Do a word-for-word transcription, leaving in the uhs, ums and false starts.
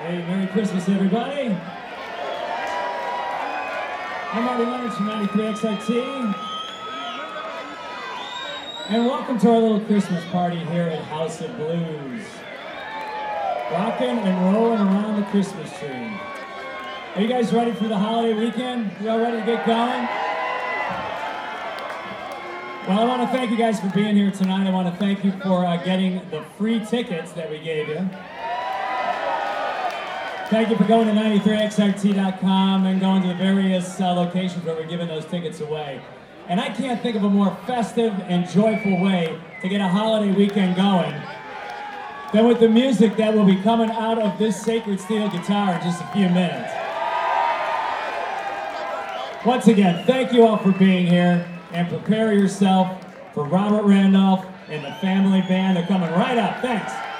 Hey, Merry Christmas, everybody. I'm Marty Leonard from ninety-three X R T. And welcome to our little Christmas party here at House of Blues. Rocking and rolling around the Christmas tree. Are you guys ready for the holiday weekend? You all ready to get going? Well, I want to thank you guys for being here tonight. I want to thank you for uh, getting the free tickets that we gave you. Thank you for going to ninety-three X R T dot com and going to the various uh, locations where we're giving those tickets away. And I can't think of a more festive and joyful way to get a holiday weekend going than with the music that will be coming out of this sacred steel guitar in just a few minutes. Once again, thank you all for being here, and prepare yourself for Robert Randolph and the family band. They're coming right up. Thanks.